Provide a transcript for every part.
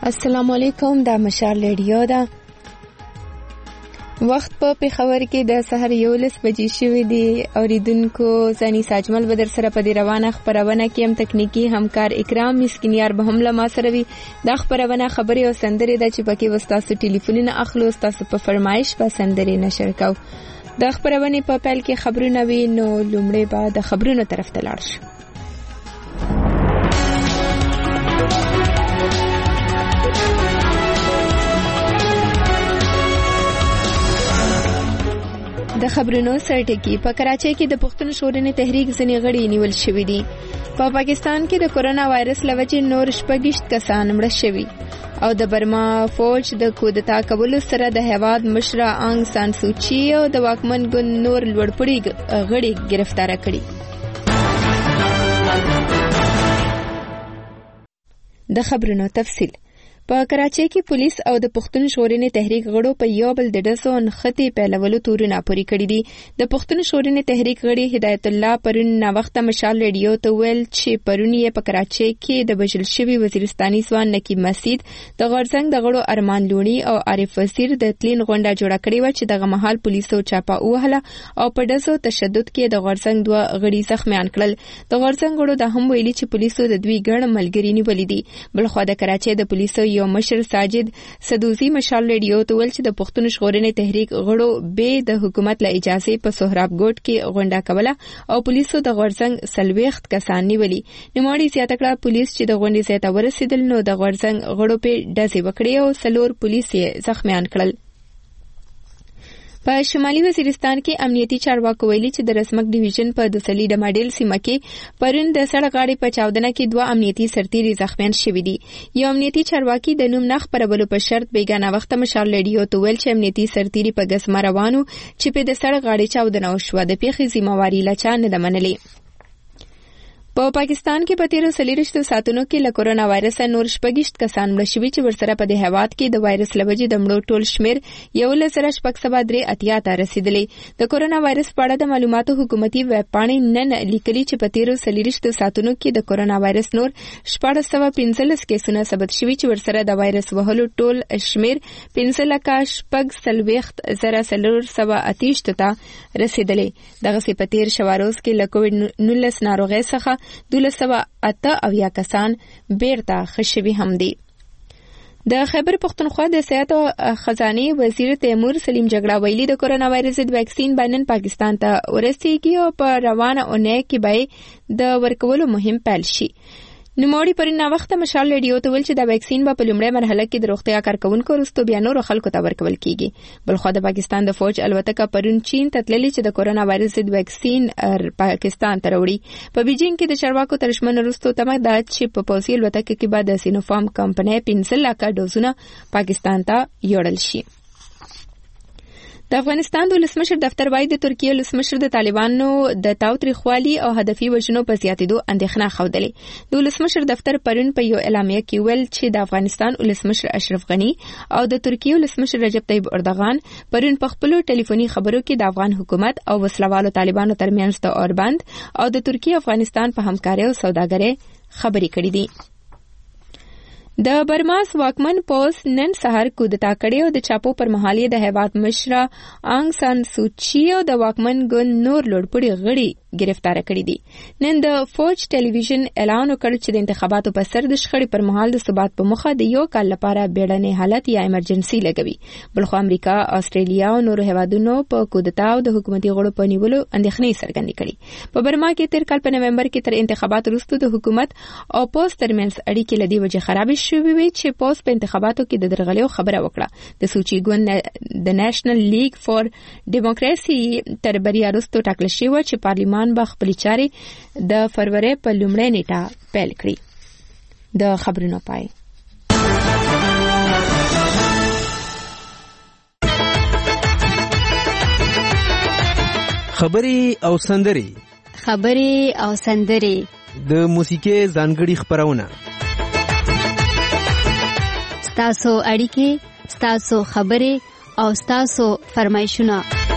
السلام علیکم، دا مشال ریډیو ده. وخت په پېښور کې د سحر 11 بجې شوې دي. اوریدونکو زنی ساجمل بدر سره په دې روانه خبرونه کې هم تکنیکی همکار اکرام مسکینیار به هم له ما سره وي. دا خبرونه خبرې او سندرې ده چې پکې وستاسو ټلیفونونه اخلو، تاسو په فرمایش په سندرې نشر کوو. د خبرونه په پیل کې خبرونه وي، نو لومړی به د خبرونو طرف ته لاړ شو. د خبرونو سرټکی په کراچۍ کې د پښتون ژغورنې تحریک ځینې غړي نیول شوي دي. په پاکستان کې د کورونا وایرس له وجې نور 26 کسان مړه شوي او د برما فوج د کودتا کولو سره د هیواد مشره آنګ سان سوچي او د واکمن ګوند نور لوړپوړي غړي گرفتار کړي. د خبرونو تفصیل. په کراچۍ کې پولیس او د پښتون ژغورنې تحریک غړو په یو بل د ډزو نښتې پیلولو تورونه پورې کړي دي. د پښتون ژغورنې تحریک غړي هدایت الله پرون ناوخته مشال ریډیو ته ویل چې پرون یې په کراچۍ کې د وژل شوي وزیرستاني ځوان نقیب مسعود د غورځنګ د غړو ارمان لونی او عارف وزیر د تلین غونډه جوړه کړې و چې دغه مهال پولیسو چاپه وهله او په ډزو تشدد کې د غورځنګ دوه غړي زخمیان کړل. د غورځنګ غړو د هم ویلي چې پولیسو د دوی ګڼ ملګري نیولې دي. بلخوا د کراچۍ د پولیسو یو مشر ساجد سدوزی مشال ریډیو ته ویل چې د پښتون ژغورنې تحریک غړو به د حکومت له اجازه په سهراب ګوټ کې غونډه کوله او پولیسو د غورځنګ 40 کسان نیولي. نوموړي زیاته کړه پولیس چې د غونډې ځای ته ورسېدل نو د غورځنګ غړو په ډزې وکړې او 4 پولیس یې زخمیان کړل. په شمالي وزیرستان کې امنیتي چارواکو ویلي چې د رسمک ډیویژن په دوسلی ډماډیل سیمه کې پرون د سړک غاړې په چاودنه کې 2 امنیتي سرتیري زخمیان شوي دي. یو امنیتي چارواکي د نوم نه خپرولو په شرط بیګانه وخت مشال ریډیو ته ویل چې امنیتي سرتیري په ګسمه روانو چې په د سړک غاړې چاودنه وشوه. د پیښې ذمہواری لا چا نه ده منلې. په پاکستان کې په 13 ساعتونو کې له کورونا وایرس نور 26 کسان مړه شوي چې ورسره په دې هیواد کې د وایرس له وجې د مړو ټول شمیر 11,683 ته رسیدلی. د کورونا وایرس په اړه د معلوماتو حکومتي ویب پاڼې نن لیکلي چې په 13 ساعتونو کې د کورونا وایرس نور 1415 کیسونه ثبت شوي چې ورسره د وایرس وهلو ټول شمیر 15,428 ته رسیدلی. دغه په 13 شواروز کې له کووډ 19 ناروغۍ څخه 208 کسان بیرته خشوي هم دي. د خیبر پختونخوا د صحت او خزانه وزیر تیمور سلیم جګړه ویلي د کورونا وایرس ضد ویکسین باندې پاکستان ته ورسیږي او په روانه اونۍ کې به د ورکولو مهم پیل شي. نوموړي پرون وخت مشال ریډیو ته ویل چې د ویکسین په لومړۍ مرحله کې د روغتیا کارکونکو وروسته بیا نور خلکو ته ورکول کیږي. بلخو د پاکستان د فوج الوتکه پرون چین ته تللې چې د کورونا وایرس ضد ویکسین پاکستان ته راوړي. په بیجینګ کې د چارواکو ترشمن وروسته تمه ده چې په پوځي الوتکه کې بعد د سینوفارم کمپنۍ 15 لک ډوزونه پاکستان ته یوړل شي. د افغانستان د ولسمشر دفتر وايي د ترکیه ولسمشر د طالبانو د تاوتریخوالي او هدفي وژنو په زیاتېدو اندېښنه خوده. د ولسمشر دفتر پرون په یو اعلامیه کې ویل چې د افغانستان ولسمشر اشرف غنی او د ترکیه ولسمشر رجب طیب اردوغان پرون په خپل ټلیفوني خبرو کې د افغان حکومت او وسلوالو طالبانو ترمنځ د اوربند او د ترکیه افغانستان په همکارۍ او سوداګرۍ خبرې کړې دي. د برماس واکمن پوز نن سهار کودتا کړی او د چاپو پر مهال د هیواد مشره آنګ سان سوچي او د واکمن ګوند نور لوړپوړي غړي گرفتار کړي دي. نن د فوج ټلویزیون اعلان وکړ چې د انتخاباتو په سر د شخړې پر مهال د ثبات په مخه د یو کال لپاره بیړنی حالت یا ایمرجنسي لګوي. بلخو امریکا، استرالیا او نورو هیوادونو په کودتا او د حکومتي غړو په نیولو اندېښنې څرګندې کړي. په برما کې تیر کال په نومبر کې تر انتخاباتو وروسته د حکومت او پوز ترمنځ اړیکې لدی وجه خراب شوې وي چې پوز په انتخاباتو کې د درغلیو خبره وکړه. د سوچي ګوند د نېشنل لیگ فور ډیموکراسي تر بریا وروسته ټاکل شوی چې پارلیمان به خپل چارې د فروری په لومړۍ نیټه پیل کړي. د خبرونو پای. خبرې او سندرې د موسیقي ځانګړي خبرونه. ستاسو اړیکې، ستاسو خبرې او ستاسو فرمایشونه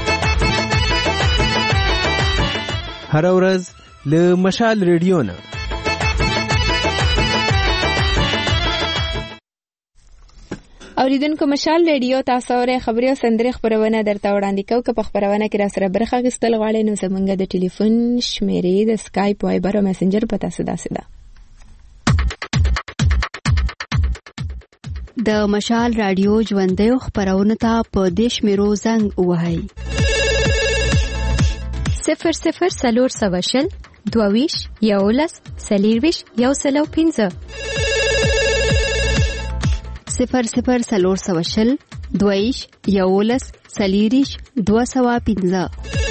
هر ورځ له مشال ریډیو نه. اوریدونکو مشال ریډیو تاسو اورئ خبري او سندري خبرونه درته وړاندې کوو که په خبرونه کې را سره برخه اخیستل غواړئ نو زمونږ د ټلیفون شمیرې د سکایپ وایبر او میسنجر په تاسو داسې ده. د مشال رادیو ژوندۍ خبرونه ته په دیش میرو زنګ وهاي 00 22 یولس سلیرویش یو سلو 15 00 22 یولس سلیریش 215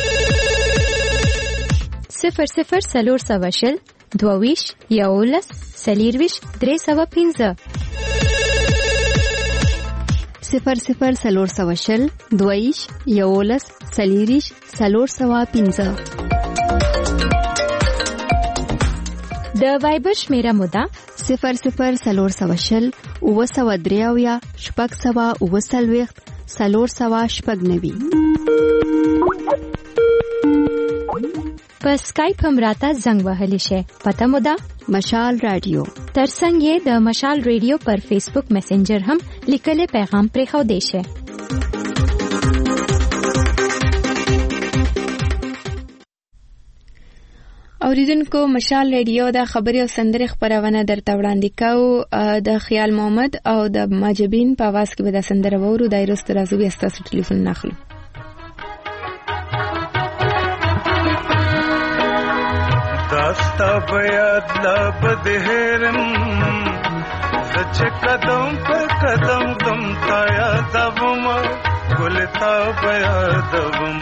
00 22 یولس سلیرویش 315 00 22 یولس سلیریش 415 د وایبر شمیره مودا 00 اوسودریاویا شپږ سوا اوسلويخت سلور سوا شپږ نوي په سکایپ هم راته زنګ وهلی شي پته مودا مشال رادیو ترڅنګ د مشال ریډیو پر فیسبوک میسنجر هم لیکلي پیغام پرې خو دی شي. اوریدونکو مشال ریډیو د خبري او سندري خبرونه درته وړاندې کوو. د خیال محمد او د ماجبین په आवाज کې به د سندره وورو دایرست راځو بیا تاسو ټلیفون ناخلو. داستا بیاد لب دهرم سچ قدم پر قدم دم تا یادوم گلتا بیادوم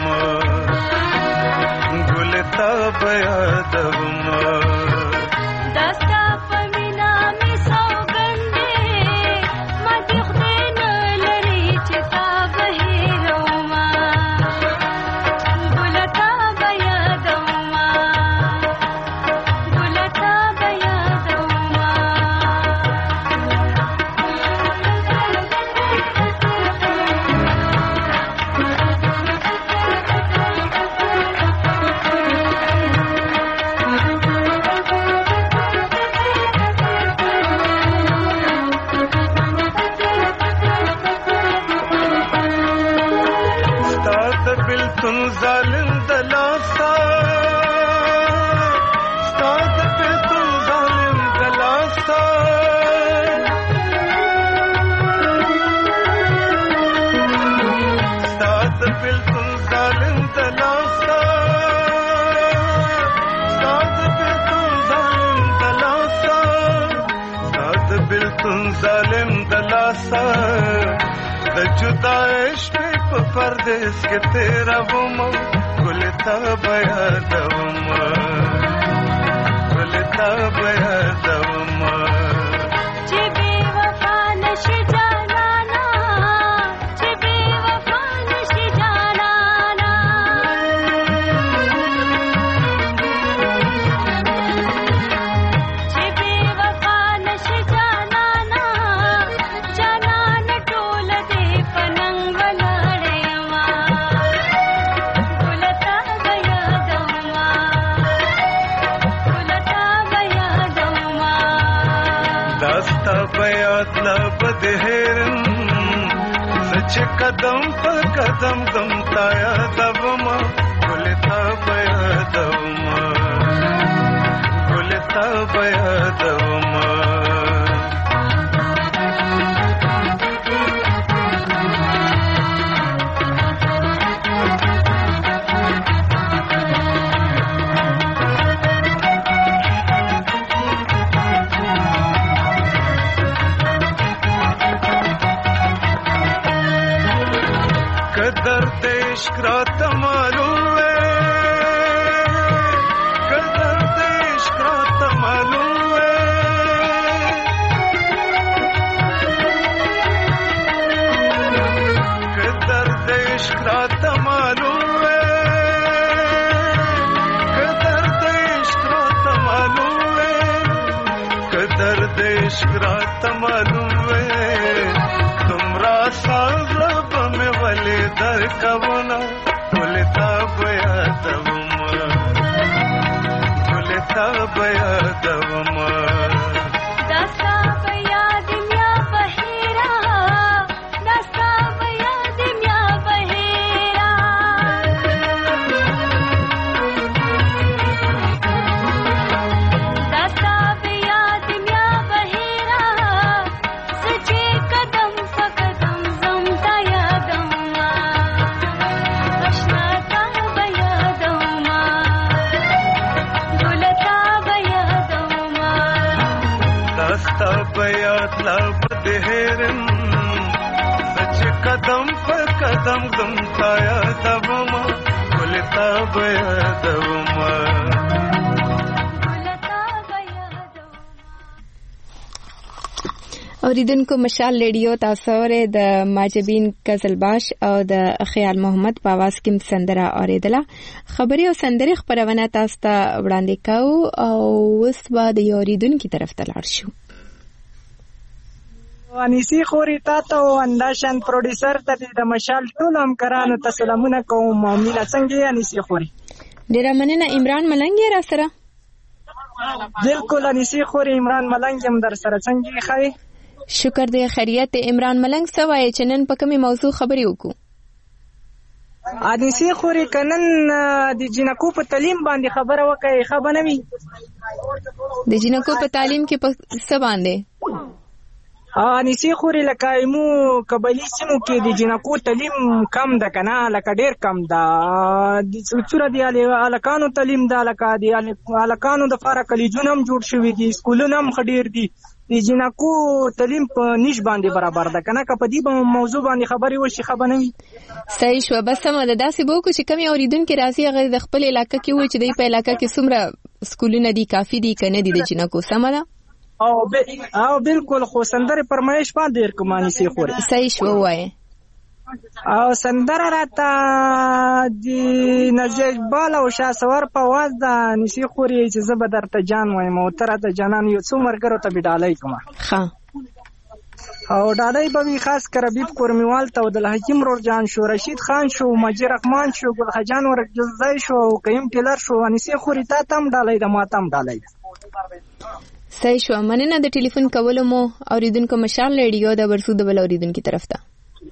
گلتا بیادوم داستا پمینا می سوګندې ما دې خدای نه لري چې تا بهیروم گلتا بیادوم گلتا بیادوم ظالم دلاسا ستاد پہ تو ظالم دلاسا ستاد پہ تو ظالم دلاسا ستاد پہ تو ظالم دلاسا ستاد پہ تو ظالم دلاسا د جدا عشق په پردیس کې تیرا وم ګلتا بیادوم ګلتا بیادوم چې بے وفا نشي جانانا چې بے وفا نشي جانانا چې بے وفا نشي جانانا جانان ټول دې پننګ بیاد لب دهرم سچ قدم پر قدم دم تا یادوم گلتا بیادوم گلتا بیادوم قدر عشق رات معلوم ہے قدر عشق رات معلوم ہے قدر عشق رات معلوم ہے قدر عشق رات معلوم ہے قدر عشق رات معلوم ہے تمرا ساز رب میں ولی در کبنا گلتا بیادوم گلتا بیادوم داستا بیاد یا بحیرا بیات لا بدهرن سچ قدم پر قدم دم تایا دبما ولتا بیا دبما. اوریدونکو مشال ریډیو تاسو ورې د ماجبین غزلباش او د خیال محمد په आवाज کې سندره اوریدله. خبري او سندري خبرونه تاسو ته وړاندې کوو او اوس به د اوریدونکو طرف ته لاړ شو. انیسی خوري تاسو انداشن پروډوسر ته د مشال ټول همکارانو ته سلامونه کوم. مینه څنګه انیسی خوري؟ ډیره مننه. عمران ملنګ را سره؟ بالکل انیسی خوري عمران ملنګ هم در سره. څنګه ښه؟ شکر دې خیریت. عمران ملنګ سوای چې نن په کومه موضوع خبرې وکړو؟ انیسی خوري کنن د جنکو په تعلیم باندې خبره وکړي. خبر نه وي د جنکو په تعلیم کې په څه باندې؟ انیسی خوري لکه مو قبلی سیمو کې د جنکو تعلیم کم ده کنه، لکه ډیر کم ده. د څوره دی الکانو تعلیم ده، لکه د الکانو د فارق کلیجونه هم جوړ شوی دي، سکولونه هم خډیر دي. د جنکو تعلیم په نش باندې برابر ده کنه. که په دې موضوع باندې خبرې وشي خبر نه وي. صحیح شو. بس سم ده. داسې به وکړو چې کمی اوریدونکو راځي هغه د خپل علاقې کې وي چې د په علاقې کې څومره سکولونه دي، کافي دي کنه دي د جنکو. سم ده او بالکل. خو سندره پرمایش باندې رکمانی سي خوري. صحیح شو وای. او سندره راته د نزیج بال او شاسور په واز د نسی خوري چې زبر درته جان وایم او تر ته جانان یو څو مرګرو ته بډالای کوم. ها او ډالای به خاص کر حبیب کورمیوال ته د حکیم رور جان شو، رشید خان شو، مجید رحمان شو، ګل خجان ورجزای شو، قیم ټیلر شو. نسی خوري ته تم ډالای د ماتم ډالای. صحیح شو. مننه د ټلیفون کولو مو. اوریدونکو مشال ریډیو د ورسو د بل اوریدونکو طرف ته.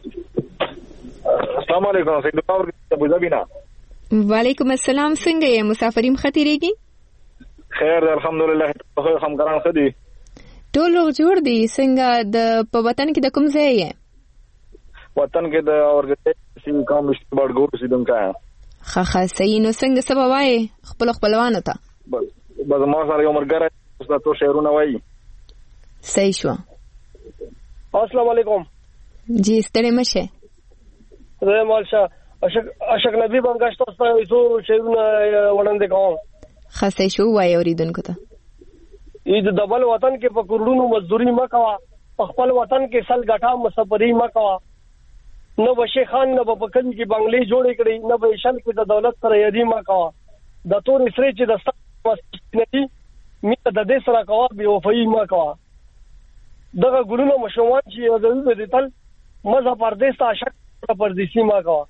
السلام علیکم. سید باور ابو ظبینا. وعلیکم السلام. څنګه یې؟ مسافریم خطرېږي؟ خیر الحمدلله. خو همکاران خدي ټول جوړ دي. څنګه د په وطن کې د کوم ځای یې؟ وطن کې د اورګنایزیشن کوم بڑګور سیدونکا. خا صحیح. نو څنګه سبا وای خپلوانو ته؟ بس ما سره یو مرګره تاسو شعرونه وایي. صحیح شو. السلام علیکم. جی ستړي مشه. زه مالشه اشک نبی بنګشت تاسو یو شعرونه وړاندې کوم. خاصه شو وای اوریدونکو ته. د دبل وطن کې په کورونو مزدوري مکوا، په خپل وطن کې سل غټا مسافری مکوا. نو بشي خان نه په کلی کې بنگلې جوړې کړې، نه به شل کې د دولت سره یادی مکوا. د تور سره چې د ستاسو میته د دې سره کوا به وفای مکوا. دغه ګلونو مشومان چې یادوي به دتل مزه پردیس ته عاشق پردیسی مکوا.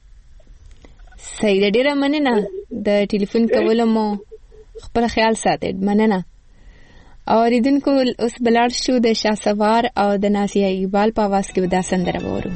صحیح. ډیره مننه د ټلیفون کولو مو. خپل خیال ساتئ. مننه. اوریدونکو اوس بلار شو د شاسوار او د ناسیه اقبال په आवाज کې ودا سندره وورو.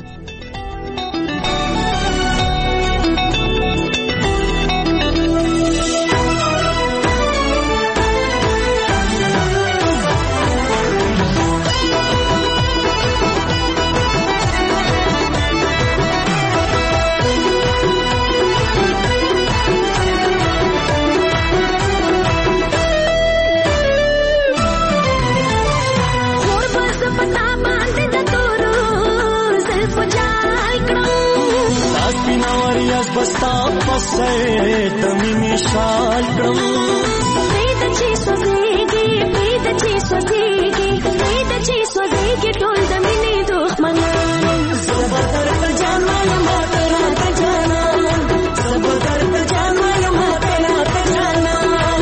बस्ता पसे तमी मिसाल करूं प्रीत ची सोजेगी टोल दमिनी दुश्मनान सबदर पर जाना मातरा का जाना सबदर पर जाना मातरा का जाना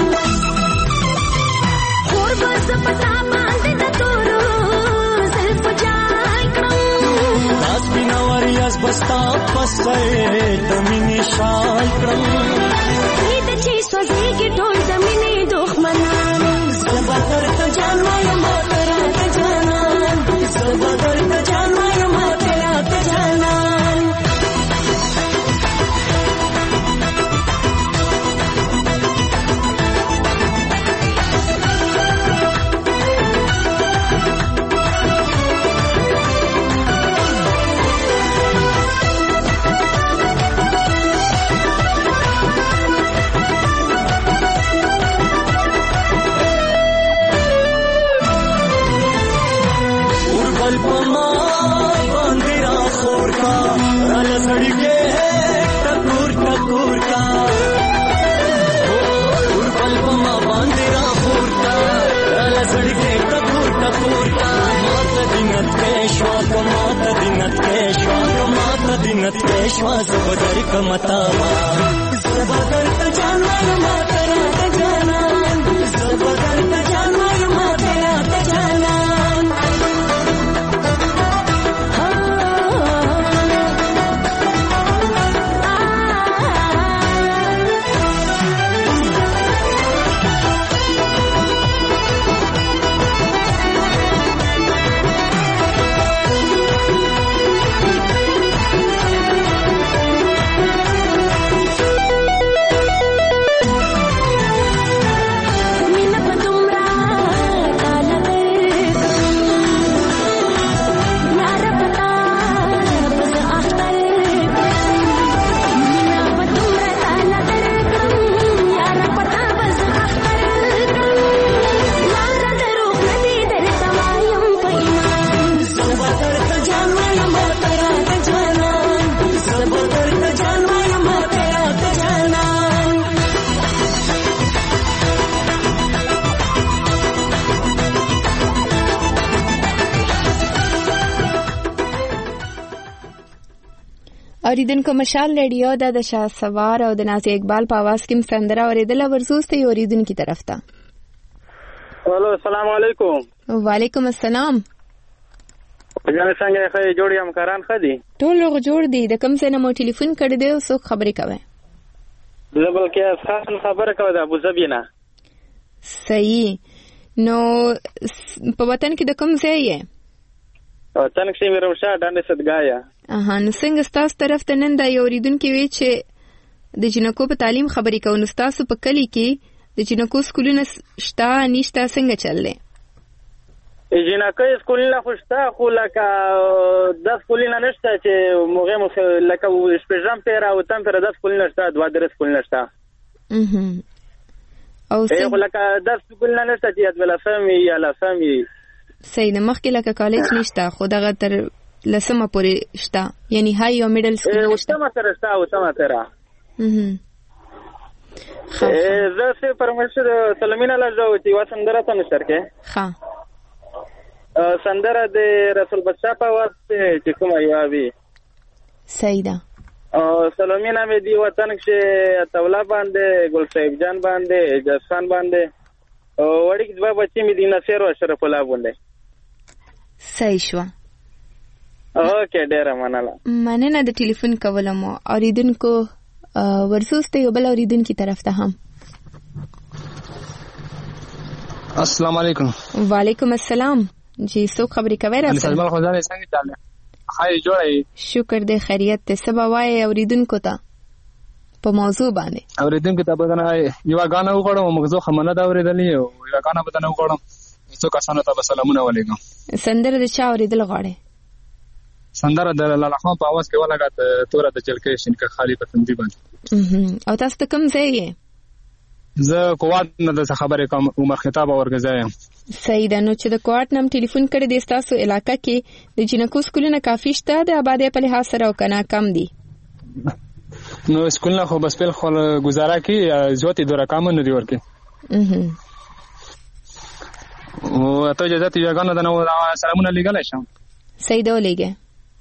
और बस पता बांध न तोरो सिर्फ जाय करूं दास बिना वरियास बस्ता पसे शाल क्रम प्रीत ची सोजेगी टोल दमिनी दुश्मनान सबदर का जाना मातरा का जाना सबदर का जाना मातरा का जाना دینت کېشوا کما ته دینت کېشوا کما ته دینت کېشوا زبدر کمتا زبدر ته جانان ما ترا ته جانان زبدر ته جانان ما ترا ته جانان اوریدونکو مشال ریډیو د شاه سوار او د نازي اقبال په आवाज کې سندره اوریدل ورزوسته اوریدونکو طرف ته. الو السلام علیکم. وعلیکم السلام. جان څنګه ښه جوړ یم کاران خدي ټول لوګ جوړ دي د کم څه نه مو ټلیفون کړی دی او څوک خبرې کوي زبل کې خاص خبره کوي د ابو ظبي نه صحیح نو په وطن کې د کم ځای یې وطن کې مې روشا ډانډه صدګایا نو څنګه ستاسو طرف ته نن دا یو اوریدونکو وی چې د جنکو په تعلیم خبرې کوي نو تاسو په کلی کې د جنکو سکولونه شته نشته څنګه چللې جنکو سکولونه خوشته خو لکه د سکولونه نشته چې موږ لکه شپږم پیر او تم پر د سکولونه شته دوه درس سکولونه شته او څنګه لکه د سکولونه نشته چې د لسمې یا لسمې صحیح نه مخکې لکه کالج نشته خو دغه تر لسمه پورې شته یعنی های او میډل سکول نشته متره شته او تمه تره زه سه پرمشر سلمینا لجو چې وسندره ته نشر کې ها سندره د رسول بچا په واسطه چې کومه یوابي صحیح ده سلمینا مې دی وطن کې تولا باندې ګل صاحب جان باندې جسان باندې وړي دوه بچي مې دی نصر او اشرف الله باندې صحیح شو اوکې ډیر مننه د ټلیفون کولم اوریدونکو ورسوسته یو بل اوریدونکو طرف ته هم السلام علیکم. وعلیکم السلام. جی څوک خبرې کوي راځه سلمان خدای څنګه چاله خیر جوړی شکر دې خیریت ته سبا وای اوریدونکو ته په موضوع باندې اوریدونکو ته بدنه یو غاڼه وګړم موږ خمنه دا اوریدلې یو غاڼه بدنه وګړم څو کسانو ته سلامونه ولیکم سندره د چا اوریدل غواړي سندره د لاله خان په आवाज کې ولګات توره د چلکې شینکه خالی په تندې باندې او تاسو ته کوم ځای یې زه کوټ نه د خبرې کوم عمر خطاب اورګزایم صحیح ده نو چې د کوټ نم ټلیفون کړی د تاسو علاقې کې د جنکو سکولونه کافي شته د آبادی په لحاظ سره او کنه کم دي نو سکولونه خو بس په خپل گزاره کې زوتی دوره کم نه دی ورکه او ته اجازه ته یګانو د نو سلامونه لګل شم صحیح ده لګه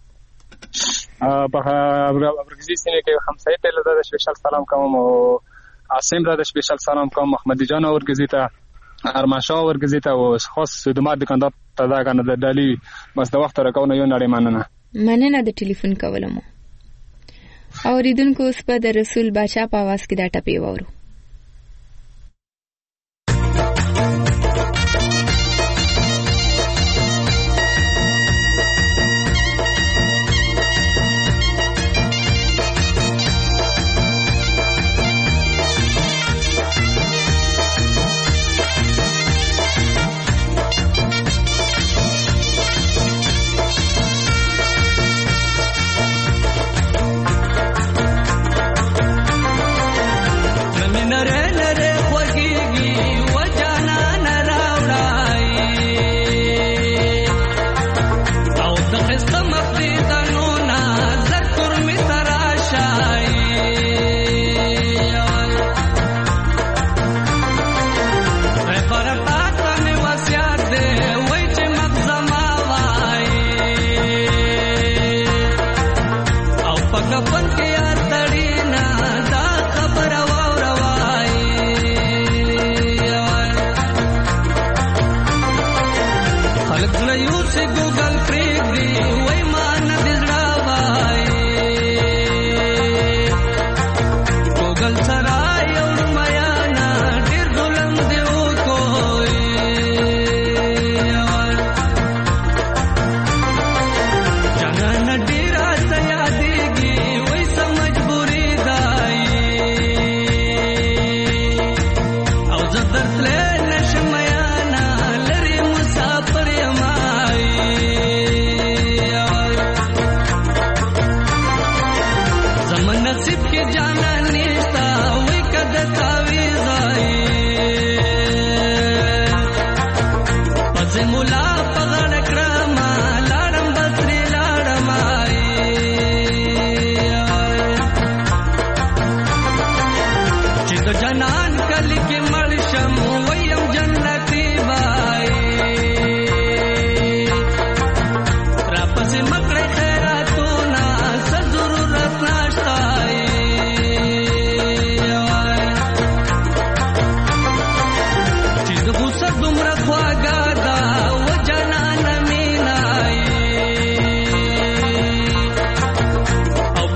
په ابرګزي سینې کې خمسه ته له د سپیشل سلام کوم او عاصم را د سپیشل سلام کوم محمد جان اورګزي ته ارماشا اورګزي ته او خاص د ماده کنده ته دا کنه د دالي بس د وخت راکونه یو نړۍ مننه د ټلیفون کولم اوریدونکو اوس په د رسول بادشاہ په आवाज کې دا ټپی وورو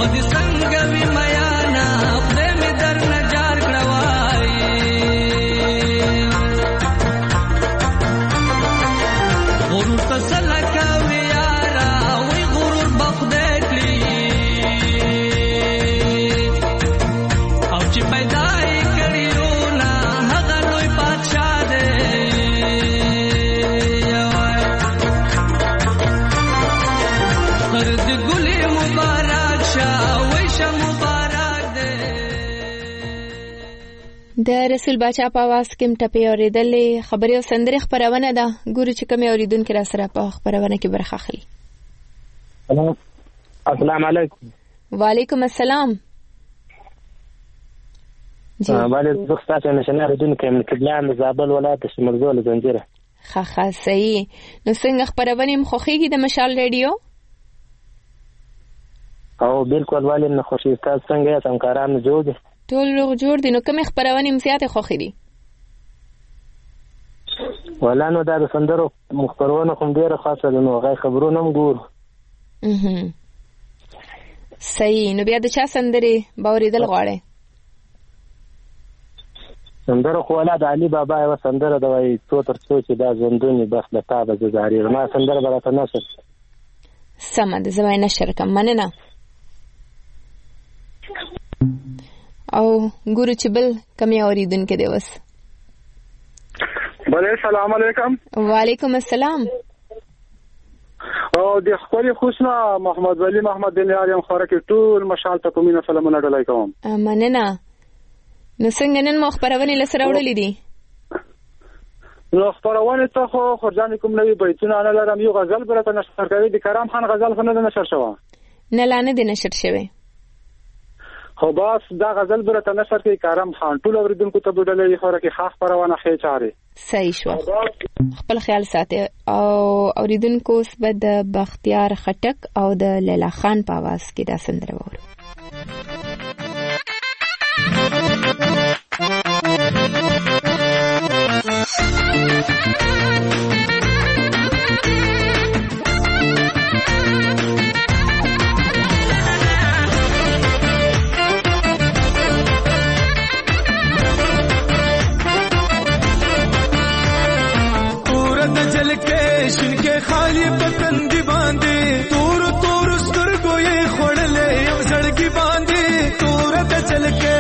خود څنګه وی میانا خدای می در نجار کړوای غرور تسلکا وی یارا وی غرور بخدای کړی او چې پیدا یې کړی رونا هغه لوی بادشاہ دی فرد ګلې مبارک شاه وای شه مبارک دی. د رسول باچا په आवाज کې ټپې اورېدلې خبري او سندري خبرونه ده. ګورو چې کوم اوریدونکو را سره په خبرونه کې برخه اخلي. السلام علیکم. وعلیکم السلام. جی باندې زه تاسو نشنه اوریدونکو من کبلان زابل ولایت شمرزول زنجیره. ښه صحیح. نو څنګه خبرونه مخخيږي د مشال ریډیو؟ او بالکل والي نه خوشي. تاسو څنګه یې همکاران جوړ دي؟ ټول روغ جوړ دي. نو کومه خبرونه زیاته خوخي دي؟ ولا نو دا د سندرو مخبرونه کوم ډیره خاصه ده. نو غي خبرونه هم ګور. صحیح. نو بیا د چا سندري باورېدل غواړي؟ سندره خو ولا د علي بابا یو سندره د وای څو تر څو چې دا ژوندونی بس د تابه زاري ما سندره براته نشر سم د زمای نشر کوم مننه. او ګورو چې بل کمی اوریدونکو دی وس. بله سلام علیکم. وعلیکم السلام. او د خپل خوشنا محمد ولی محمد دنیار یم خورکه ټول مشال ته کومه سلامونه ډلای کوم. مننه. نو څنګه نن مو خبرونه لسره وړلې دي؟ نو خبرونه ته خو خرجان کوم نوې بیتونه نه لرم. یو غزل برته نشر کوي د کرام خان غزل خو نه نشر شوه. نه لانه دي نشر شوه. خو باس دا غزل برته نشر کوي کرام خان ټول اوریدونکو ته بدلې خورکه خاص خبرونه خې چاره. صحیح شو. خپل خیال ساتي. او اوریدونکو سبد د بختیار خټک او د لیلا خان په आवाज کې دا سندره وره. تورت جل کے شن کے خالی پتن دی باندې تور تور سترګو یې خړلې یو زړګي باندې تورت جل کے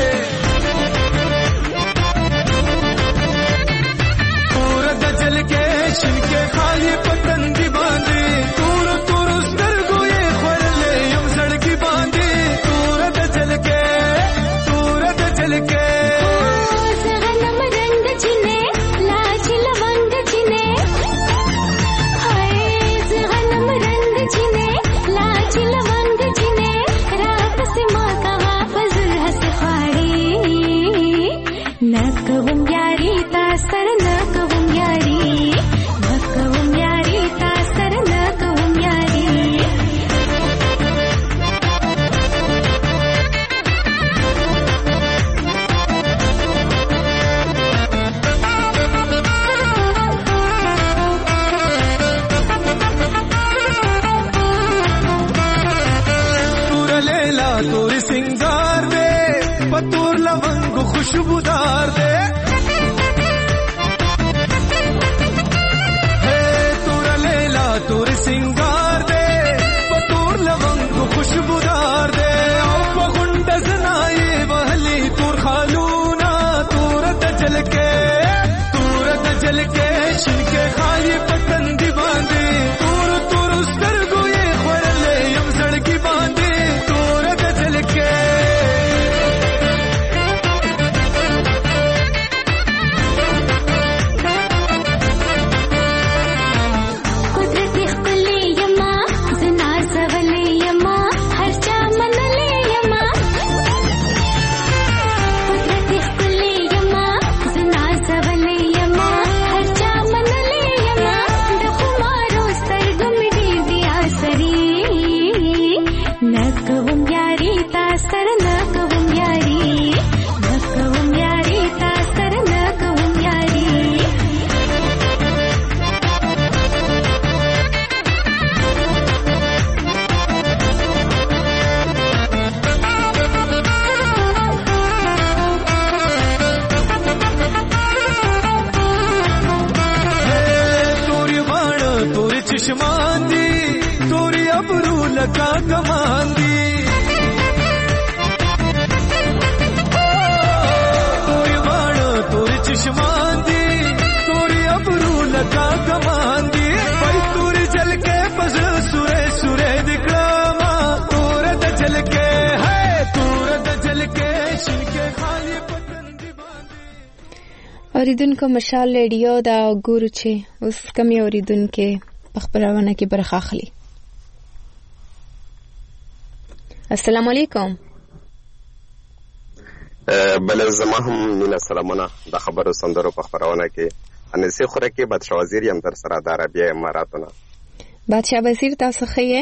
شن کے خالی پتن دی باندې تور تور سترګو یې خړلې یو زړګي باندې تورت جل کے زغنم رنگ چینه لاج لونگ چینه هاي زغنم رنگ چینه لاج لونگ چینه رات سما کا فزل ہس خاڑی نکوم یاری تا سر نکوم یاری پتور لونگ خوشبودار دے تور لیلا تور سنگار دے پتور لونگ خوشبودار دے او پغنڈ زنائی وحلی تور خالونا تورت جل کے شن کے خالی پتن دی باندے تور تور سترگو یہ خورلے یم زڑکی باندے تورت جل کے Yama چشمان دي توري ابرو لکا کمان دي توري واړه توري چشمان دي توري ابرو لکا کمان دي پای توري جلکه پس سوره سوره دکړما تور د جلکه ہے تور د جلکه شینکه خالی پتن دی باندې اوریدونکو مشال ریډیو دا ګورو چې اوس کمی اوریدونکو په خبرونه کې برخه اخلي. السلام علیکم. بل زما هم من سلامونه د خبرو سندرو په خبرونه کې انسي خوره کې بادشاه وزیر یم در سره د عربیه اماراتونه. بادشاه وزیر تاسو خیه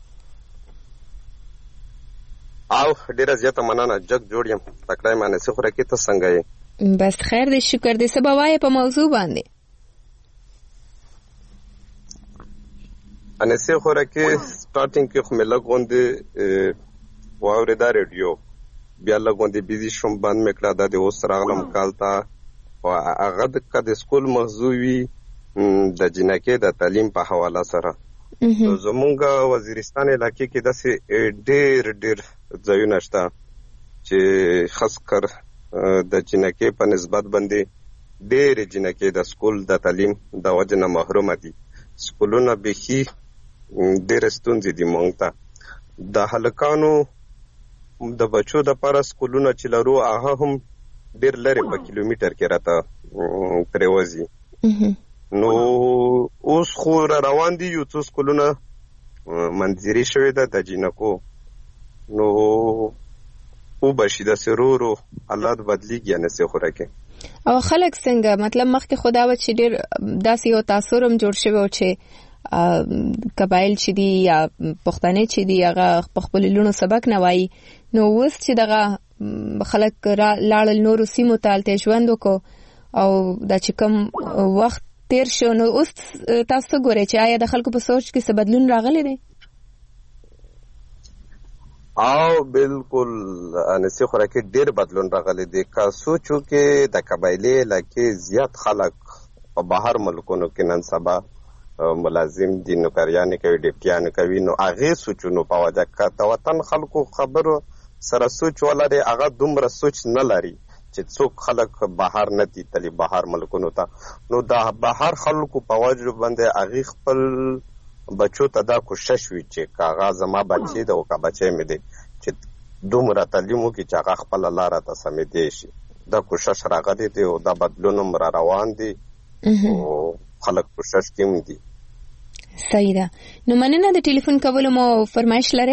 او ډیره زیاته مننه جګ جوړ یم تکړه یم انسي خوره کې ته څنګه یې؟ بس خیر دې شکر دې سبا وایې په موضوع باندې. انسي خوره کې سٹارټینګ کې خو مې لګوندې واورېدا ریډیو بیا لګوندې بیزي شوم باندې مې کړه د اوس راغلم کال ته او هغه د سکول موضوع وي د جنکې د تعلیم په حواله سره. زمونږ وزیرستان علاقې کې داسې ډېر ځایونه شته چې خاص کر د جنکې په نسبت باندې ډېرې جنکې د سکول د تعلیم د وجې نه محرومه دي. سکولونه بیخي ډېرې ستونزې دي مونږ ته. د هلکانو د بچو دپاره سکولونه چې لرو هغه هم ډېر لرې په کیلومیټر کې راته پرېوځي. نو اوس خو روان دي یو څو سکولونه منظري شوې ده د جنکو. نو او بشي د سرورو حالات بدلیږي نه سه خوره کې. او خلک څنګه مطلب مخکې خدا و چې ډېر داسې یو تاثر هم جوړ شوی او چې قبایل چې دي یا پښتانه چې دي هغه په خپل لونو سبق نه وایي. نو اوس چې دغه خلک لاړل نورو سیمو ته هلته ژوند وکړو او دا چې کوم وخت تیر شو نو اوس تاسو ګورئ چې آیا د خلکو په سوچ کې څه بدلون راغلی دی؟ او بالکل انسي خوره کې ډېر بدلون راغلی دی. که سوچو کې د قبایلي علاقې زیات خلک په بهر ملکونو کې نن سبا ملازم دي، نوکریانې کوي، ډیپټیانې کوي. نو هغې سوچونو په وجه که د وطن خلکو خبرو سره سوچ ولري هغه دومره سوچ نه لري چې څوک خلک بهر نه دي تلي بهر ملکونو ته. نو د بهر خلکو په وجه باندې هغې خپل بچو ته دا کوشش وي چې هغه زما بچی ده او که بچی مې دی چې دومره تعلیم وکړي چې هغه خپله لاره ته سمېدی شي. دا کوشش راغلی دی او دا بدلون هم را روان دي او خلک کوشش کې هم دي. صحیح ده. نو مننه د ټلیفون کولو مو فرمایش لرئ؟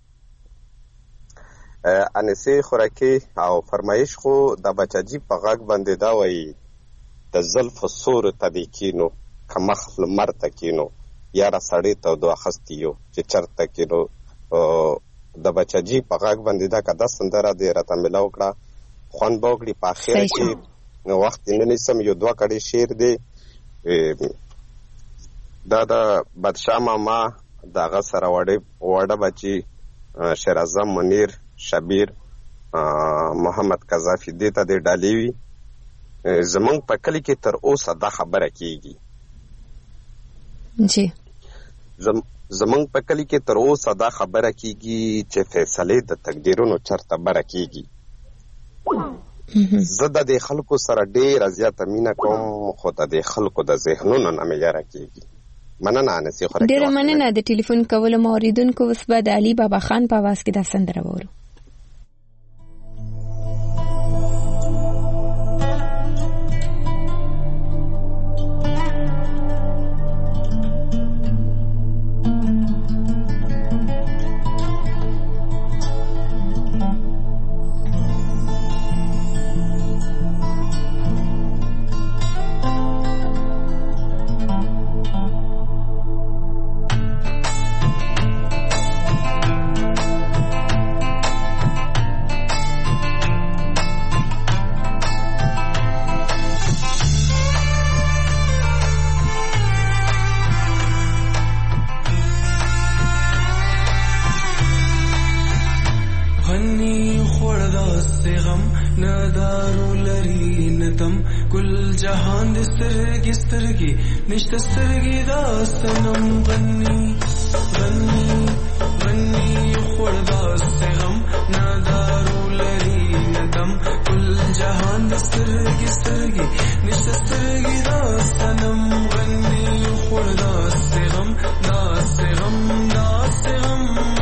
انسي خوراکي او فرمایش خو د بچاجي په غږ باندې دا وایي د زلف سور ته دې کینو که مخ لمر ته کینو یاره سړی تودو اخستی یو چې چرته کینو. د بچاجي په غږ باندې دا که دا سندره دې راته میلاو کړه خوند به وکړي. په اخره کې وخت نه نیسم یو دوه کړي شعر دی. دا د بادشاه ماما د هغه سره وړه بچي شیر اعظم منیر شبیر محمد قذافي دې ته دې ډالې وي. زمونږ په کلي کې تر اوسه دا خبره کېږي. جی زمونږ په کلي کې تر اوسه دا خبره کېږي چې فیصلې د تقدیرونو چرته بره کېږي. زه د دې خلکو سره ډېره زیاته مینه کوم خو د دې خلکو د ذهنونو نه مې یاره کېږي. مننه انسي خوره کې. ډېره مننه د ټلیفون کولو مو اورېدونکو. اوس به د علي بابا خان په اواز کې دا سندره واورو. ندارو لري ندم کل جهان د سترګې سترګې نشته سترګې دا سنم غني غني غني خور دا غم ندارو لري ندم کل جهان د سترګې سترګې نشته سترګې دا سنم غني خور دا غم دا غم دا غم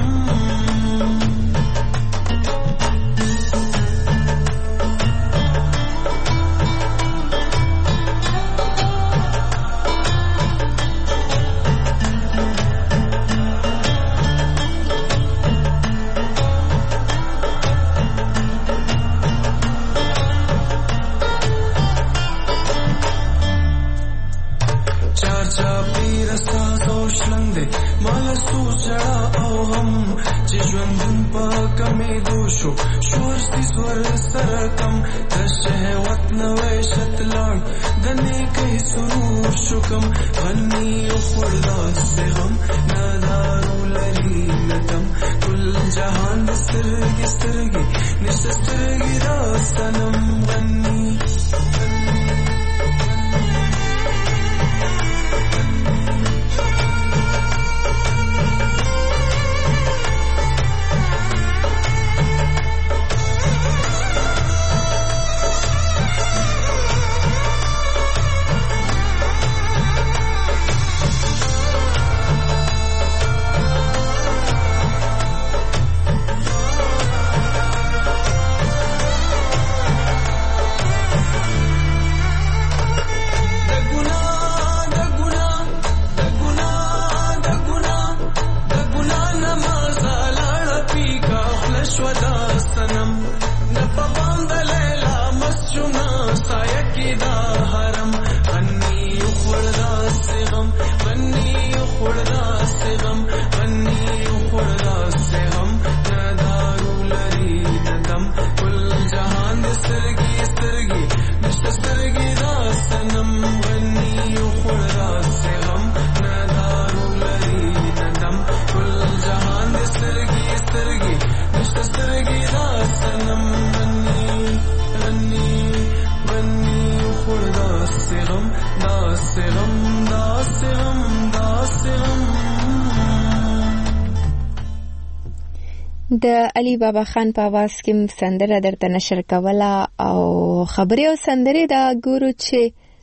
د علي بابا خان په आवाज کې سندره درته نشر کوله او خبرې او سندرې دا ګورو چې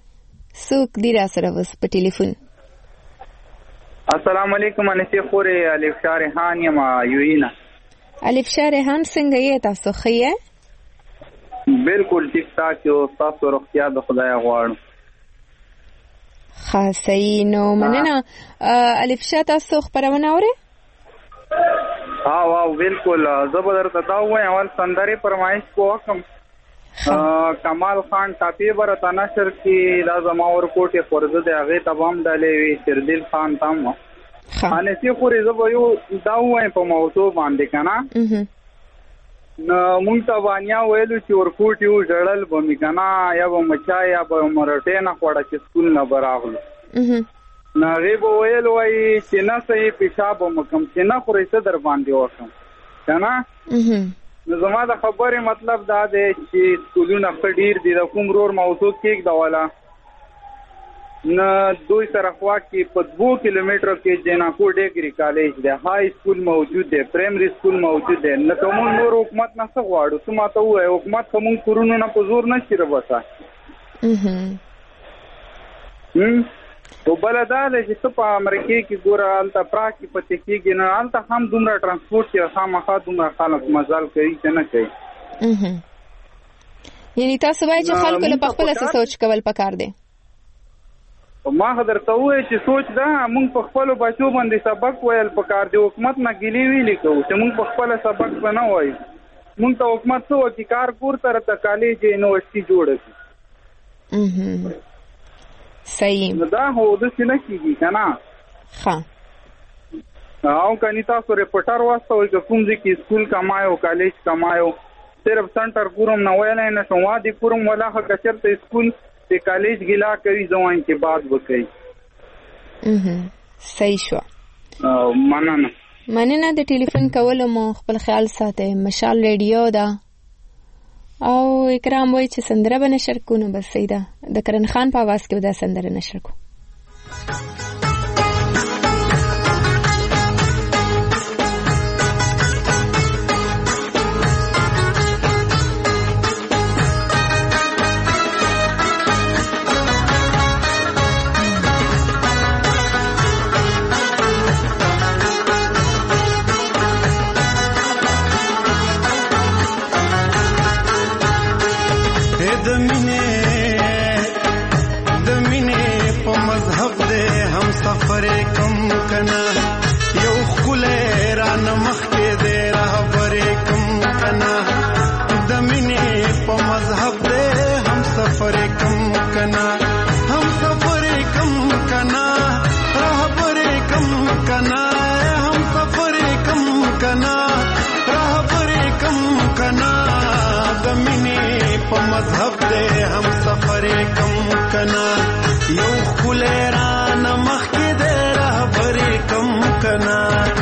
څوک دی را سره وس په ټلیفون. السلام علیکم انسی خوري الف شارحان یم یوینا. الف شارحان څنګه یې تاسو خیه؟ بالکل ټیک ټاک یو تاسو روغتیا د خدای غواړم. خاصی نو مننه الف شاه تاسو خبرونه اورئ؟ واو بالکل زبردر تا وای اول سندري فرمایش کوم کمال خان ټاپی برته نشر کی دا زماور کوټه فرض دی هغه تمام ډلې وی شردل خان تام انسی خوري زبو یو دا وای په موضوع باندې کنه نو مونږ ته وانیا ویلو چې ورکوټ یو جړل بمی کنه یا به مچا یا به مرټه نه خوړه چې سکول نه براغلو ناغي به ویل وای چې نه صحیح پیشاب وکم چې نه خوري څه در باندې وکم کنه نو زما د خبرې مطلب دا دی چې سکولونه ډیر دي د کوم رور موضوع کې دا والا نه دوی سره خوا کې په 2 کیلومتر کې جناکو ډیګری کالج دی های سکول موجود دی پرایمری سکول موجود دی نو کوم نور حکومت نه څه غواړو څه ماته وای حکومت کوم کورونو نه په زور نه شي ربسا او بلداله چې په امریکا کې ګوره الته پراکي پته کېږي نه الته هم دومره ترانسپورت یا خامخا دومره خلک مزال کوي چې نه کوي یعنی تاسو وایي چې خلکو له خپل څه سوچ کول پکار دي ما درته وایي چې سوچ دا مونږ په خپل بچو باندې سبق ویل پکار دی حکومت نه ګیلی ویلې کوو چې مونږ په خپل سبق نه وایي مونږ ته حکومت څه وکړي کارکور تر ته کالج یونیورسيټي جوړ کړي صحیح دا هو د څه کیږي کنه ها او کني تاسو ریپورټر واسطه وي کوم ځکه سکول کمایو کالج کمایو صرف سنټر کوم نه ویلای نه شو وادي کوم ولا کچر ته سکول ته کالج ګلا کوي ځوان کې بعد وکړي صحیح شو مننه د ټلیفون کولو مو خپل خیال ساته مشال ریډیو دا او اکرام وای چې سندره به نشر کو نو بس سیده د کرن خان په आवाज کې دا سندره نشر کو. سفر کم کنا یو خله را نمخ کې دې رهبر کم کنا د مینې په مذهب دې هم سفر کم کنا هم سفر کم کنا رهبر کم کنا هم سفر کم کنا رهبر کم کنا د مینې په مذهب دې هم سفر کم کنا یو خله را نمخ کم کنا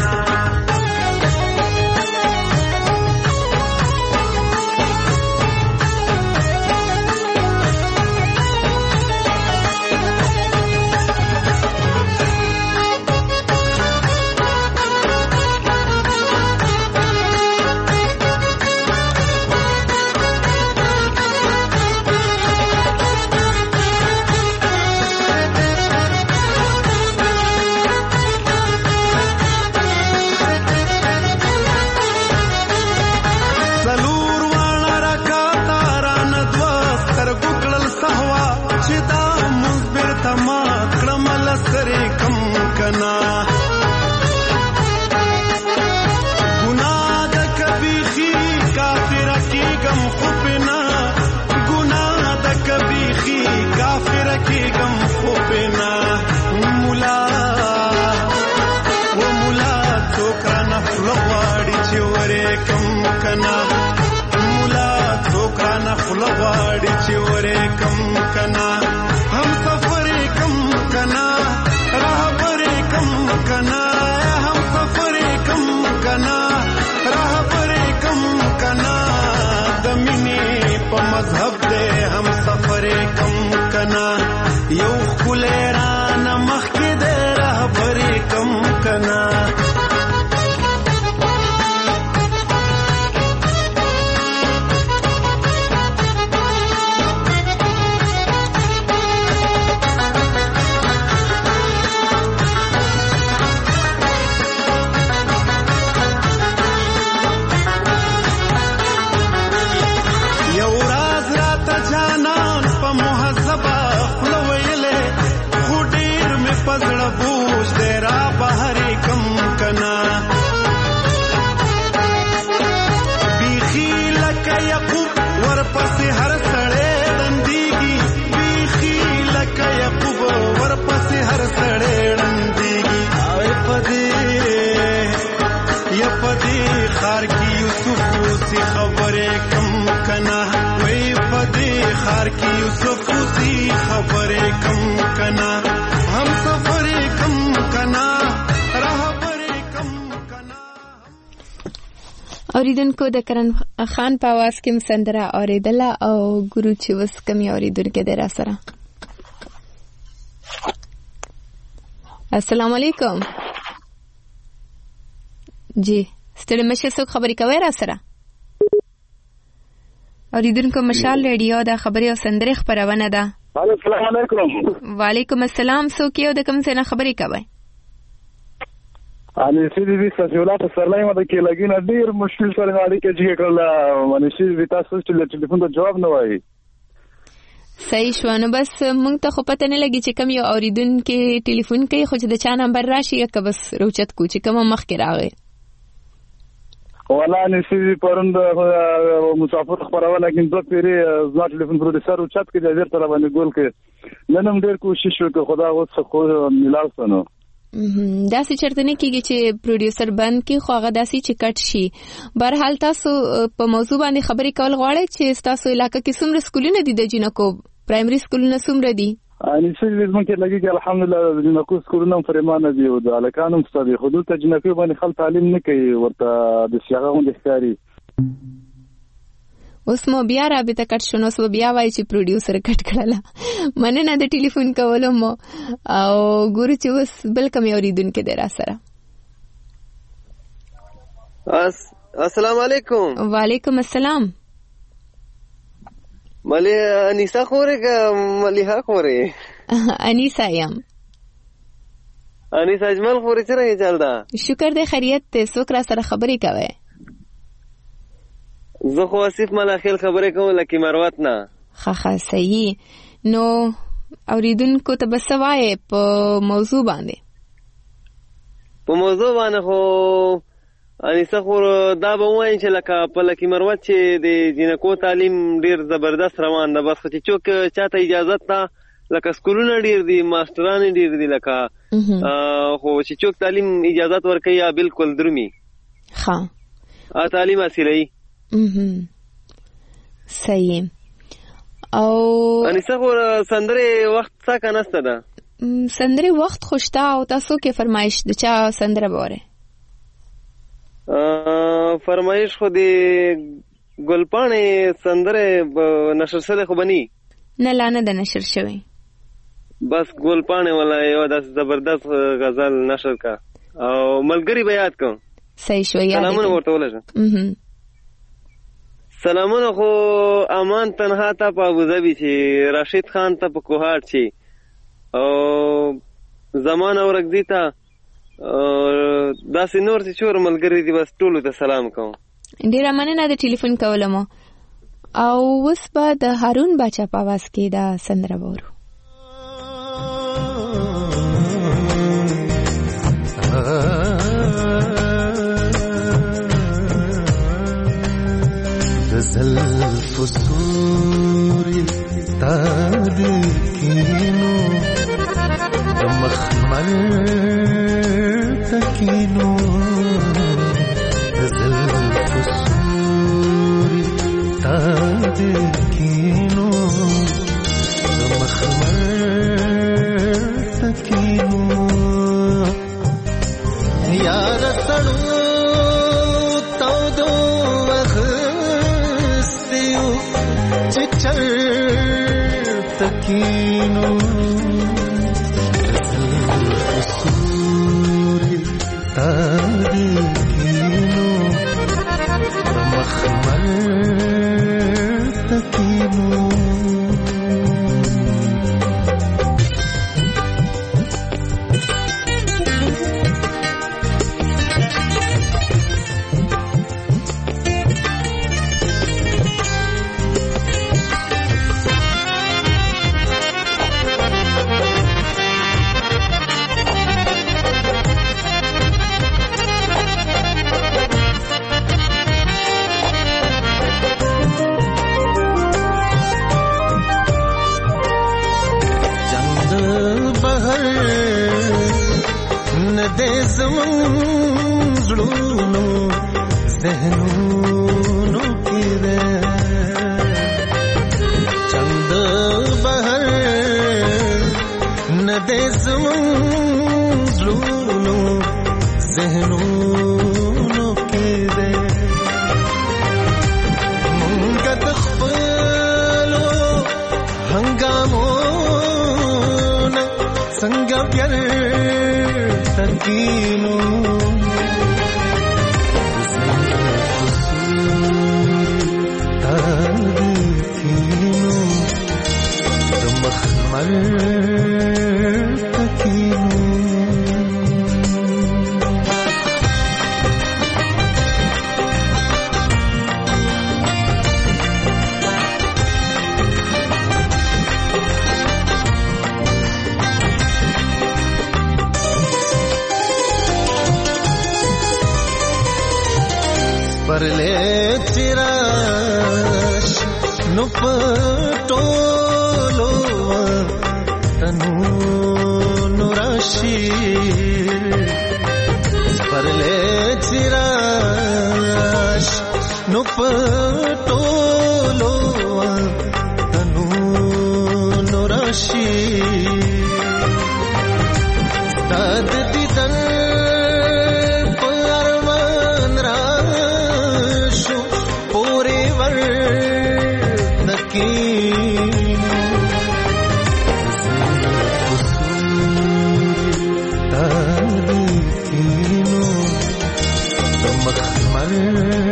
لغواړي چې ورې کم کنا هم سفر کم کنا رهبر کم کنا هم سفر کم کنا رهبر کم کنا د مینې په مذهب دې هم سفر کم کنا یو خلران مخ کې دې رهبر کم کنا پزړه بوج دې را بهر کم کنا بیخی لکه یعقوب ورپسې هر سړی ړندېږي بیخی لکه یعقوب ورپسې هر سړی ړندېږي پدې خار کې یوسف اوسې خبرې کم کنا وای پدې خار کې یوسف اوسې خبرې کم کنا هم سفر کم کنا رهبر کم کنا. اوریدونکو د کرن خان په आवाज کې سندره اوریدله او ګورو چې وس کمی اوریدونکو در سره. السلام علیکم. جی ستړي مشه څوک خبرې کوي را سره؟ اوریدونکو مشال ریډیو د خبري او سندرې خبرونه ده. السلام علیکم. وعلیکم السلام. څوک یو د کوم څه نه خبرې کوي؟ अनि سیدی وی سجولا په سرلای مده کې لګینه ډیر مشکل سره اړیکه چې کړل باندې سیدی تاسو چې ټلیفون ته جواب نه وایي. صحیح شو. نو بس مونږ ته خو پته نه لګي چې کوم یو اوریدونکو ټلیفون کوي خو چې د چا نمبر راشي یا که بس روچت کو چې کوم مخ کې راغی. ولا نسي پرند مسافر خبرونه کې دوه پیری زما ټلیفون پروډوسر او چت کې د ډیر تر باندې ګول کې نن هم ډیر کوشش وکړ خدا اوس خو ملاو سنو داسې چرته نه کیږي چې پروډوسر بند کې خو هغه داسې چې کټ شي. بهرحال تاسو په موضوع باندې خبرې کول غواړئ چې تاسو علاقې کې څومره سکولونه دي د جنکو پرایمري سکولونه څومره دي؟ अनि سیدی زمونږ لګي الحمدلله د جنکو سکولونه فرمانه دي او د الکانو مستدي حدود ته جنکو باندې خل تعلیم نه کوي ورته د سیاغه غونډه ښکاری. اوس مو بیا رابطه کټ شو، نو اوس بیا وایي چې پروډیوسر کټ کړله. مننه د ټلیفون کولو مو، او ګورو چې اوس بل کوم اوریدونکي دی را سره. السلام علیکم. وعلیکم السلام. ملی انیسا خوره که ملیحا خوره؟ انیسا یم. انیسا اجمل خوره چرا چل ده؟ شکر دی خیریت دی. څوک را سره خبرې کوي؟ زه خو آصف ملاخیل خبرې کوم لکه مروت نه. ښه صحیح. نو اوریدونکو ته به څه وایې په موضوع باندې؟ په موضوع باندې خو انیسا خو دا به ووایم چې لکه په لکه مروت چې د جنکو تعلیم ډیر زبردست روان ده. بس خو چې څوک چاته اجازت ده، لکه سکولونه ډیر دي، ماسټران ډیر دي، لکه خو چې څوک تعلیم اجازت ورکوي یا بالکل درومي تعلیم حاصلوي. صحیح. او انیسا خو سندرې وخت څه که نسته ده؟ سندرې وخت خو شته. او تاسو کې فرمایش د چا سندره به وره؟ فرمایش خو د ګلپاڼې سندرې نشر سره خو بني نه، لا نه ده نشر شوی. بس ګلپاڼې ولا یو داسې زبردست غزل نشر کا او ملګری به یاد کوم. صحیح شو. یاد سلامونه ورته ولږه. سلامونه خو امان تنها ته په ابوظبي چې راشد خان ته په کوهاټ چې او زمان اورګزي ته داسې نور چې چور ملګری دي، بس ټولو ته سلام کوم. ډیره مننه د ټلیفون کولمو. او اوس به د هارون باچا په आवाज کې دا سندره وورو. زلف سوری تا دکینو مخمل تکینو زلف سوری تا دکینو مخمل تکینو یار سنو تکینو سوری تکینو مخمل تکینو پر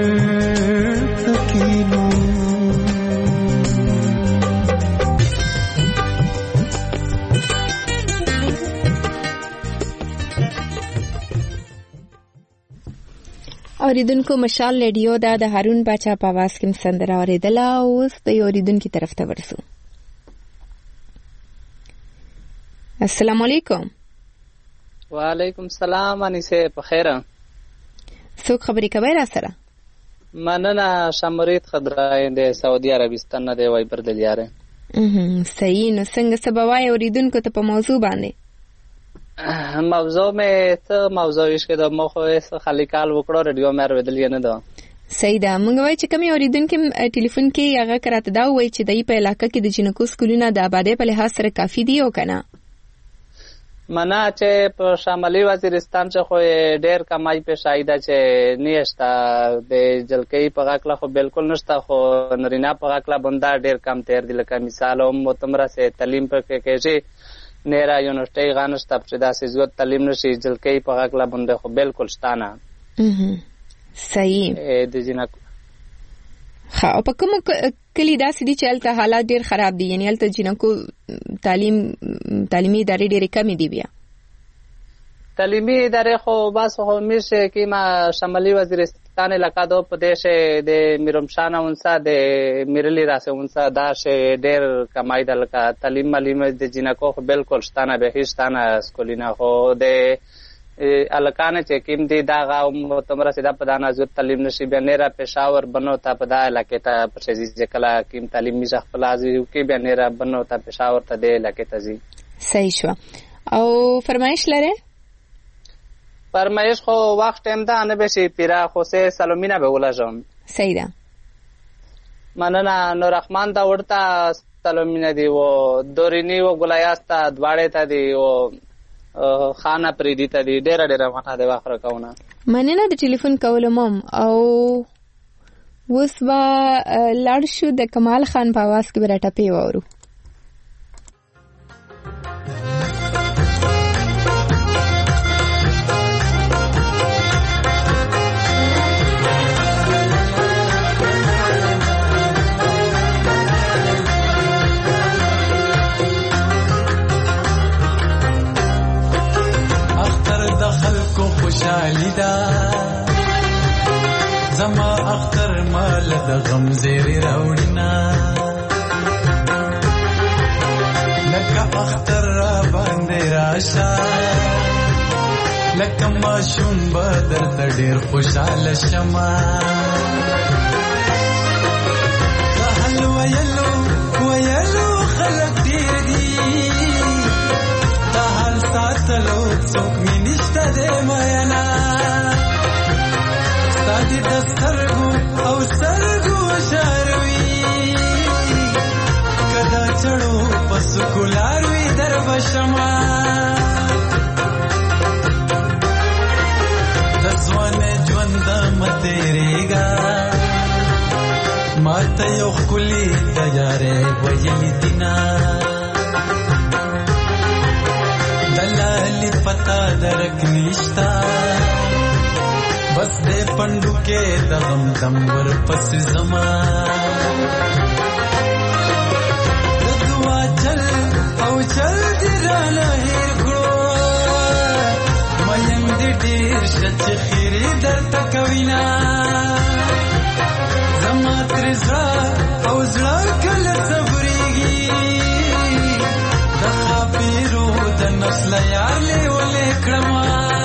تکینو اوریدونکو مشال ریډیو دا د هارون باچا په आवाज کې سندره اوریدله. اوس د اوریدونکو طرف ته ورسو. السلام علیکم. وعلیکم السلام. انیسه په خیره. څوک خبرې کوي را سره؟ مننه. شمرید خضرای د سعودي عربستان نه دی وایبر د لیاره. صحیح. نو څنګه سبا وای اوریدونکو ته په موضوع باندې؟ موضوع مې ته موضوع وشکې د مخه خالی کال وکړو رادیو مې اوریدل نه ده. صحیح ده. موږ وای چې کمی اوریدونکو ټلیفون کې هغه کراته دا وای چې دای په علاقې کې د جنکو سکولونه د آبادی په لحاظ سره کافي دی او کنه؟ منا چې په شمالي وزیرستان چې خو ډېر کمای په شایده چې نشته د جلکې په غاکله خو بالکل نشته خو نرینا په غاکله بندا ډېر کم تیر دي. لکه مثال هم متمره سه تعلیم په کې کېږي نیرا یونیورسيټي غانشته چې دا سيزګت تعلیم نشي جلکې په غاکله بنده خو بالکل شتانه. صحیح. د جنکو ها په کوم کلی داسې دي چې هلته حالات ډېر خراب دي، یعنی هلته جنکو تعلیمي ادارې ډېرې کمې دي. بیا تعلیمي ادارې خو بس خو میشه کې ما شمالي وزیرستان علاقه دو پردیش د میرمشان اونسا د میرلی راسه اونسا دا شه ډېر کمای د لکه تعلیم معلومه د جنکو خو بالکل شتانه به هیڅ سکولینا خو د الکانه چې کیم دي دا غو متمره سیدا پدانه زو تعلیم نشي بیا نیرا پېښور بنو ته پدا علاقې ته پرشي کلا کیم تعلیم میځ خپل ازي کې بیا نیرا بنو ته پېښور ته د علاقې ته زی. صحیح شو. او فرمایش لره؟ فرمایش خو وخت ټیم دا نه بشي پیرا خو سه سلامینه به ولژم. صحیح ده. مننه. نور رحمان دا ورته سلامینه دی و دورینی و ګلایاستا دواړه ته دی و خانه پریدی ته دی ډېر ماته د واخره کاونه. مننه د ټلیفون کولم او وس با لاړ شو د کمال خان په आवाज کې براټه پی وورو. خوشحالی دا زما اختر مال د غم زیری راوړینا لکه اختر را باندې راشه لکه ماشوم بدر د ډیر خوشاله شمه هلو ویلو ویلو خلک ډیر دي دا حال ساتلو څوک مې نشته دی مینا سادي د سترګو او سترګو شاروي کدا چړو پس کلاروي در بشما د ځوانه ژوند متریګا ماته یو خولي تیارې ویلې دینا دلالی پتا درک نشتا بس دے پندو کے دغم دم ور پس زما دعا چل او چل دیرانا ہیر کرو میم دی دیر شچ خیری در تکوینا زما ترزا او زلا کل صبریگی دخا پیرو نسل یار لی ولی کڑما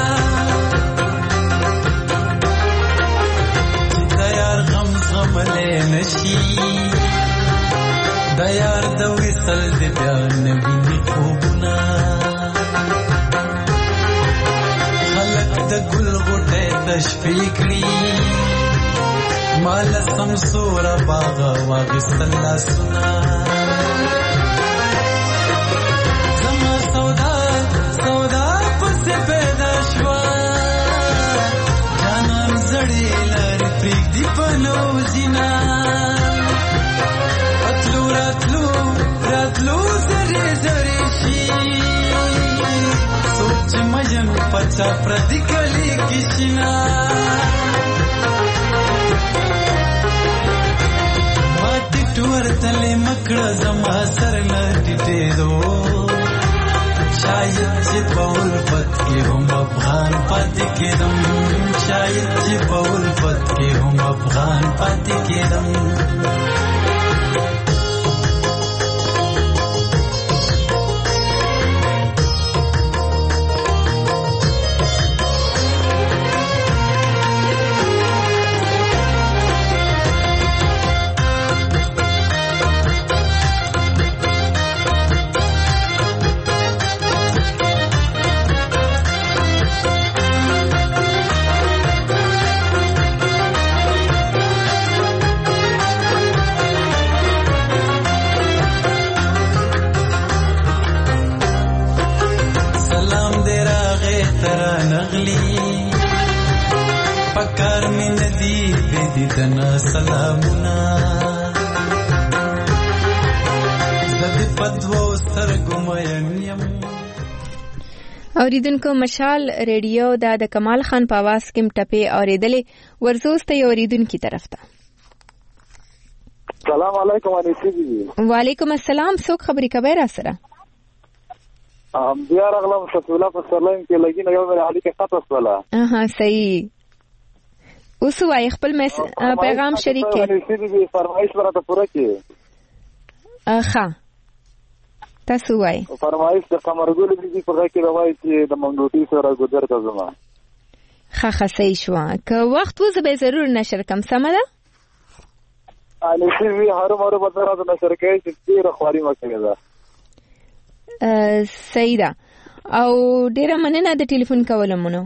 دا یار غم غم لی نشی دا یار دا ویسل دی بیا نبینی خوبونا خلق دا گل غوٹے تشفیقی مالا سمسورا باغا واغست اللہ سنا سودا پس پیدا شوا جانم زړی لري پریک دی پلو زینا اتلو راتلو زری زری شي سوچ مجن پچا پردی کلی کشنا ورتلې مکړه زما سر لټې دو شاید چې په الفت کې هم افغان پاتې کېدم شاید چې په الفت کې هم افغان پاتې کېدم پکار می ندی بدی دنا سلامنا زد پدو سرګمیم اوریدونکو مشال ریډیو د کمال خان په आवाज کې ټپه اوریدلې ورزوسته اوریدونکو طرف ته السلام علیکم انیسی وعلیکم السلام څوک خبرې کوي را سره بیا راغلم شتولا په سرلاین کې لګینه یو مې علي کې خطر ولا صحیح اوس وای خپل پیغام شریک کړئ انیسی فرمایش ورته پوره کړئ ښه تاسو وای فرمایش د قمرګل دي په ځای کې راوای چې د منګوټي سره ګذر کزما ښه صحیح شو که وخت وځ به ضرور نشر کم سم ده انیسی هر مره بدره د نشر کوي چې ډیره خواري مکه ده صحیح ده او ډیره مننه د ټلیفون کولو مونږ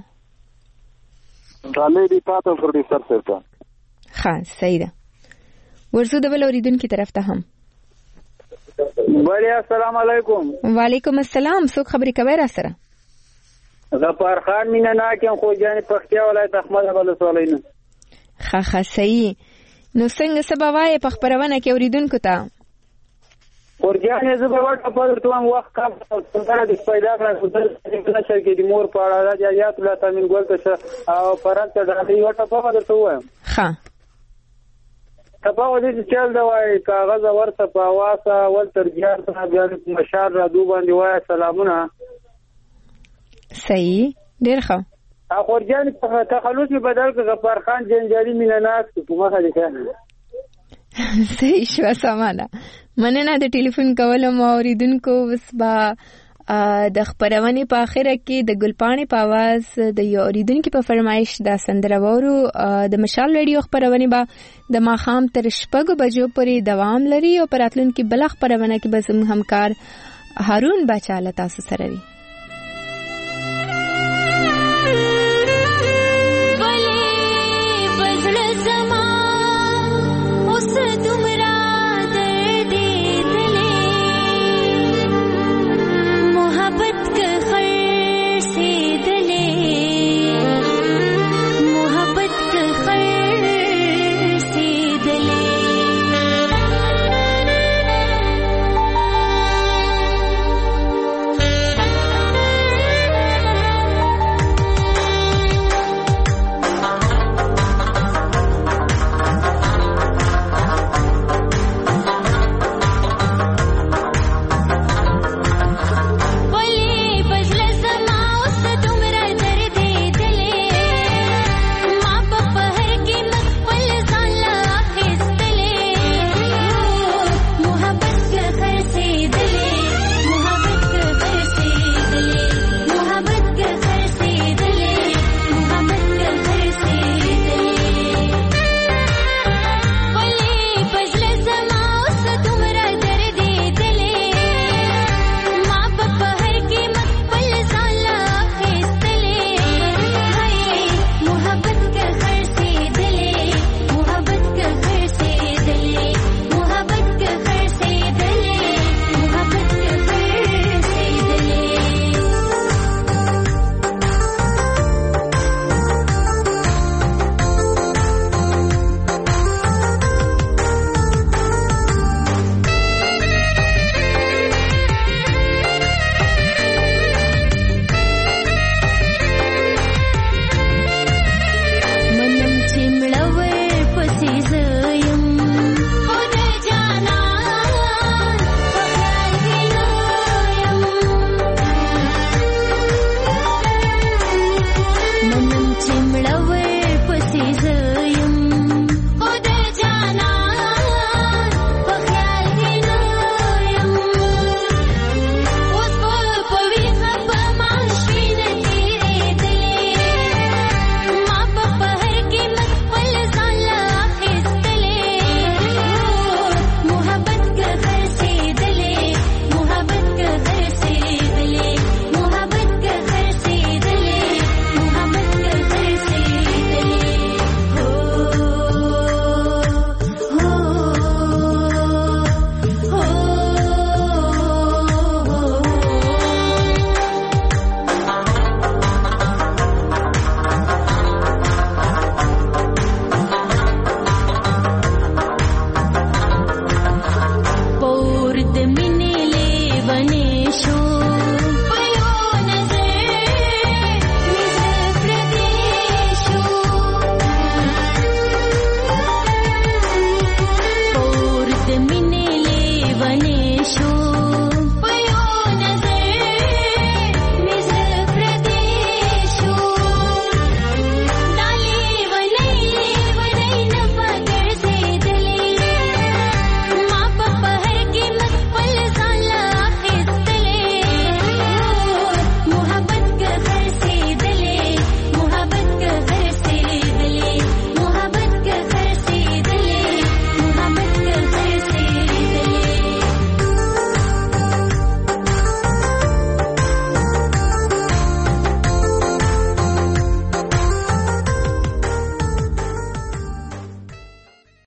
دالې دی تاسو پروډوسر سره ښه صحیح ده ورزو د بل اوریدونکو طرف ته هم بڑیا السلام علیکم وعلیکم السلام څوک خبرې کوي را سره غفار خان مینا ناکم خو جان پختیا ولایت احمد ابل سولین ښه صحیح نو څنګه سبا وای په خبرونه کې اوریدونکو ته ورجان زه به ورته په توم وخت کم څنګه د پیدا کړم د نشر کې د مور په اړه راځي الله تامین ګول ته او فرانس د دې ورته په ورته وایم ښه تاسو دې چل دا وای کاغذ ورته په واسه ول ترجیح ته بیا مشار را دو باندې وای سلامونه صحیح ډیر ښه اخورجان په تخلص بدل کې غفار خان جنجالي میناناس کومه خالي صحیح شو سمانه مننه د ټلیفون کولو مو اوریدونکو وس با د خبرونه په اخره کې د ګلپاڼې په आवाज د یو اوریدونکو په فرمایش د سندره وورو د مشال ریډیو خبرونه با د ماخام تر شپږ بجو پورې دوام لري او پراتلونکو بل خبرونه کې به زموږ همکار هارون بچاله تاسو سره وي